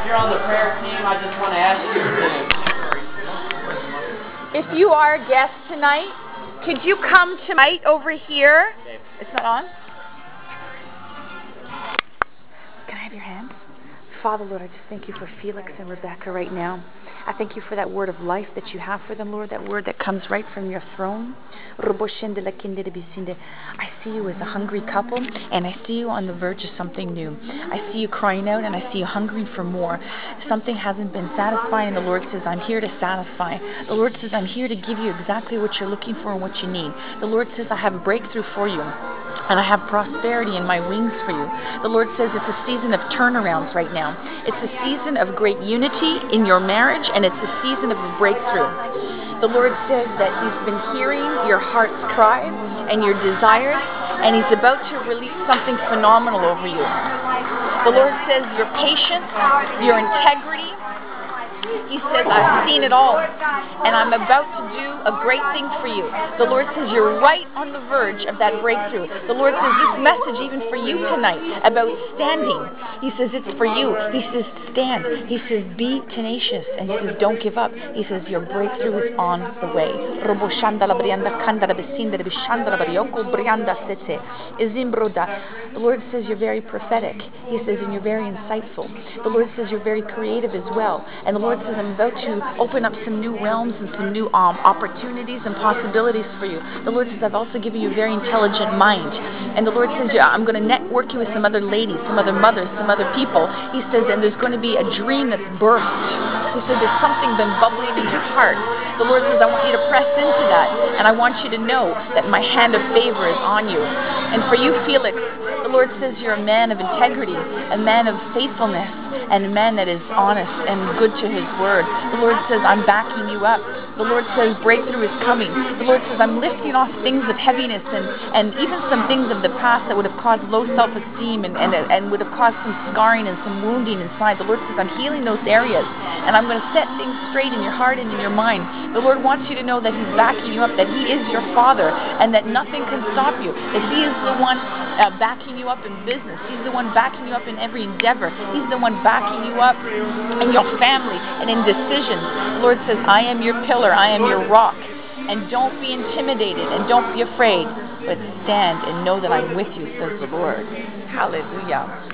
you're on the prayer team, I just want to ask you to... If you are a guest tonight, could you come to right over here? It's not on? Can I have your hands? Father, Lord, I just thank you for Felix and Rebecca right now. I thank you for that word of life that you have for them, Lord, that word that comes right from your throne. I see you as a hungry couple, and I see you on the verge of something new. I see you crying out, and I see you hungering for more. Something hasn't been satisfied, and the Lord says, I'm here to satisfy. The Lord says, I'm here to give you exactly what you're looking for and what you need. The Lord says, I have a breakthrough for you. And I have prosperity in my wings for you. The Lord says it's a season of turnarounds right now. It's a season of great unity in your marriage, and it's a season of a breakthrough. The Lord says that He's been hearing your heart's cry and your desires, and He's about to release something phenomenal over you. The Lord says your patience, your integrity, He says, I've seen it all, and I'm about to do a great thing for you. The Lord says you're right on the verge of that breakthrough. The Lord says this message even for you tonight about standing. He says it's for you. He says stand. He says be tenacious, and He says don't give up. He says your breakthrough is on the way. The Lord says you're very prophetic. He says and you're very insightful. The Lord says you're very creative as well. And the Lord says, I'm about to open up some new realms and some new opportunities and possibilities for you. The Lord says, I've also given you a very intelligent mind. And the Lord says, I'm going to network you with some other ladies, some other mothers, some other people. He says, and there's going to be a dream that's birthed. He said, there's something been bubbling in your heart. The Lord says, I want you to press into that. And I want you to know that my hand of favor is on you. And for you, Felix, the Lord says you're a man of integrity, a man of faithfulness, and a man that is honest and good to His word. The Lord says, I'm backing you up. The Lord says breakthrough is coming. The Lord says, I'm lifting off things of heaviness and even some things of the past that would have caused low self-esteem and would have caused some scarring and some wounding inside. The Lord says, I'm healing those areas, and I'm going to set things straight in your heart and in your mind. The Lord wants you to know that He's backing you up, that He is your Father, and that nothing can stop you, that He is the one backing you up in business. He's the one backing you up in every endeavor. He's the one backing you up in your family and in decisions. The Lord says, I am your pillar, I am your rock, and don't be intimidated and don't be afraid, but stand and know that I'm with you, says the Lord. Hallelujah.